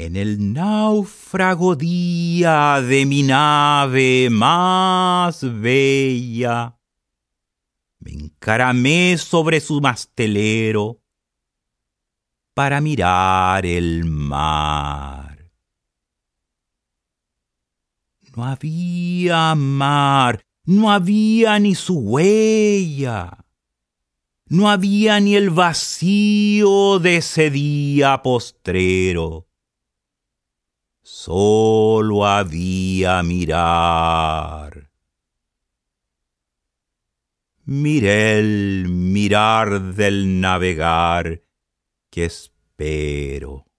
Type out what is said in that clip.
En el náufrago día de mi nave más bella, me encaramé sobre su mastelero para mirar el mar. No había mar, no había ni su huella, no había ni el vacío de ese día postrero. Solo había mirar. Miré el mirar del navegar que espero.